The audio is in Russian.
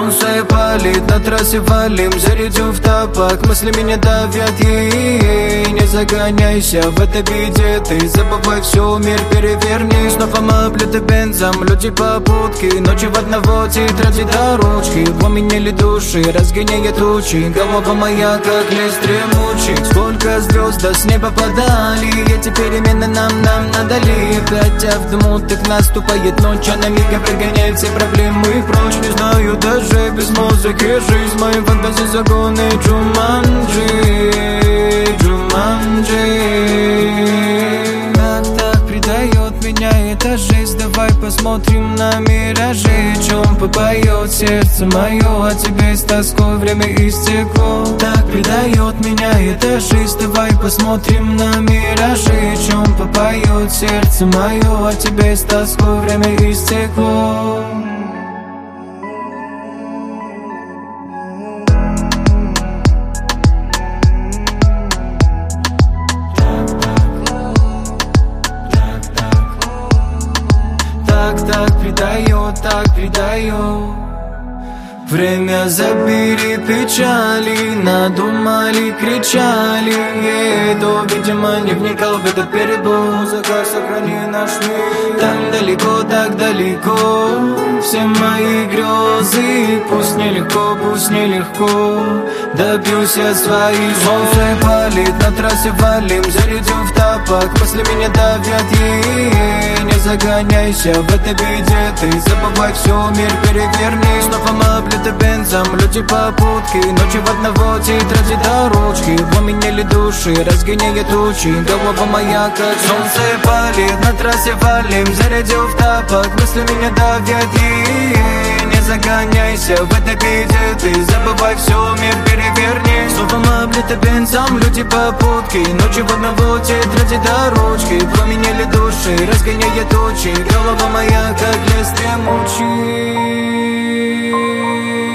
Солнце палит, на трассе валим, зарядю в тапок. Мысли меня давят, не загоняйся в этой беде. Ты забывай все, мир переверни. Снова мы облиты бензом, люди попутки. Ночи в одного тетради до ручки. Пламенели души, разгоняя тучи. Голова моя, как лес дремучий. Сколько звезд до с неба подали. Эти перемены нам надали. Хотя в дыму так наступает ночь, а на миг прогоняет все проблемы прочь. Не знаю даже без музыки жизнь. Мои фантазии загоны Джуманджи, Джуманджи. Так предает меня эта жизнь. Давай посмотрим на миражи. Чем попоет сердце мое, а тебе с тоской время истекло. Так предает меня эта жизнь. Давай посмотрим на миражи. Чем попоет сердце мое, а тебе с тоской время истекло. Так предаю. Время забери печали, надумали, кричали. До, видимо, не вникал в этот перебор. Музыка, сохрани наш мир. Там далеко, так далеко все мои грезы. Пусть нелегко, пусть нелегко, добьюсь я своих. Солнце палит, на трассе валим, зарядим в тапок. Мысли меня давят, не загоняйся в этой беде. Ты забывай все, мир переверни. Снова мы облиты бензом, люди попутки. Ночи в одного тетради до ручки. Пламенели души, разгоняя тучи. Голова моя, как солнце палит, на трассе валим, зарядил в тапок. Мысли меня давят, не загоняйся в этой беде. Ты забывай все, мир переверни. Снова мы облиты бензом, люди попутки. Ночи в одного тетради до ручки. Пламенели души, разгоняя тучи. Голова моя, как лес дремучий.